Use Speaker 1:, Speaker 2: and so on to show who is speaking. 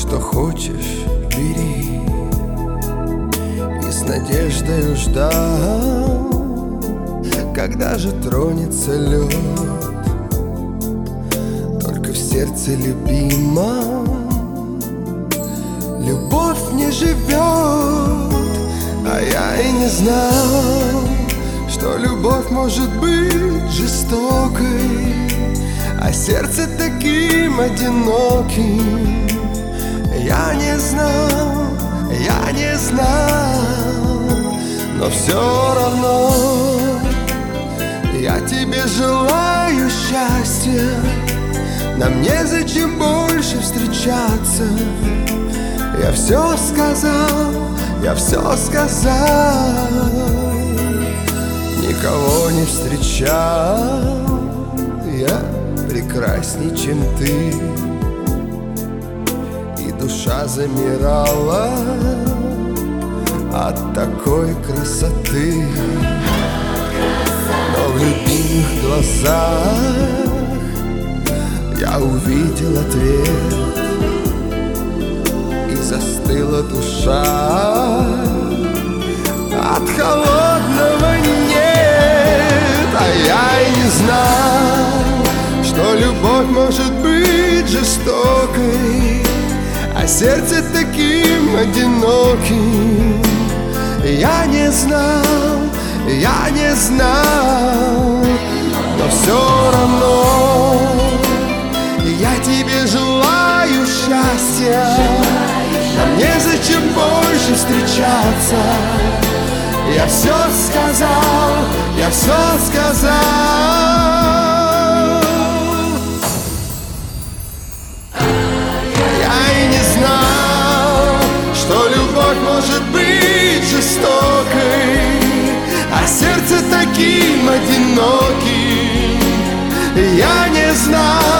Speaker 1: Что хочешь, бери. И с надеждой ждал, когда же тронется лед. Только в сердце любимом любовь не живет. А я и не знал, что любовь может быть жестокой, а сердце таким одиноким. Я не знал, но все равно я тебе желаю счастья. Нам незачем больше встречаться. Я все сказал, никого не встречал я прекрасней, чем ты. И душа замирала от такой красоты. Но в любимых глазах я увидел ответ, и застыла душа от холодного нет. А я и не знал, что любовь может быть жестокой, а сердце таким одиноким. Я не знал, но все равно я тебе желаю счастья. Нам незачем больше встречаться. Я все сказал. Я и не знал, что любовь может быть жестокой, а сердце таким одиноким. Я не знал,